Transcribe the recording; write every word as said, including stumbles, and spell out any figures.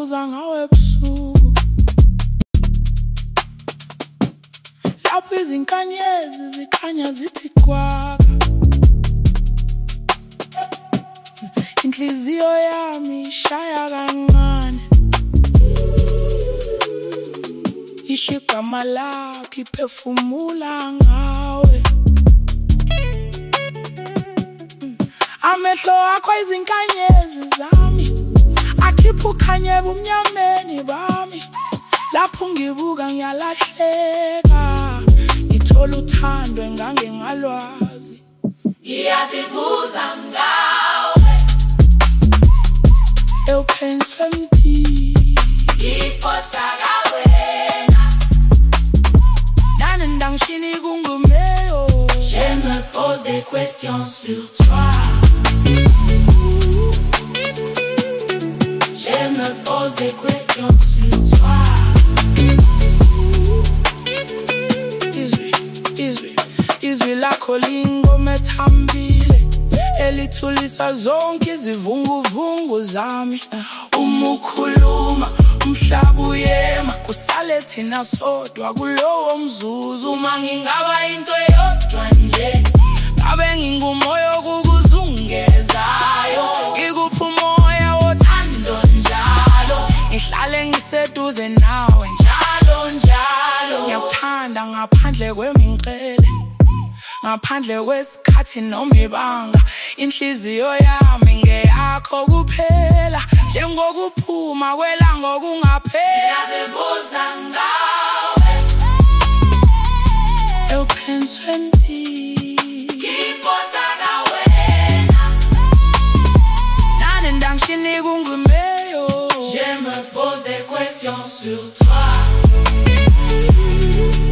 ngizibuza ngawe ebusuku, lapho izinkanyezi zikhanya zithi kwaka. Inhliziyo yami ishaya kancane, isho igama lakho iphefumula ngawe. Amehlo akho izinkanyezi zami, akhipha ukhanye ebumnyameni bami. Lapho ngibuka ngiyalahleka, ngithola uthando engange ngalwazi. Ngiyazibuza ngawe, ewuphenswe mthi, ngipotsa kawena. Nane ndangishini kungumeyo, Je me pose des questions sur toi. Je me pose des questions sur toi. izwi, izwi, izwi lakho lingoma ethambile, elithulisa zonke izivunguvungu zami. Uma ukhuluma umhlaba uyema, kusale thina sodwa kulowo mzuzu. Uma ngingaba into eyodwa nje, ngabe ngingumoya kukuzungezayo, ngikupha umoya wothando njalo, ngihlale ngiseduze nawe njalo njalo. Ngiyakuthanda ngaphandle kwemincele, ngaphandle kwesikhathi noma ibanga. Inhliziyo yami ngeyakho kuphela, njengokuphuma kwelanga okungaphela. ngiyazibuza ngawe, ewuphenswe mthi, ngipotsa kawena. nane ndangishini kungumeyo, Je me pose des questions sur toi.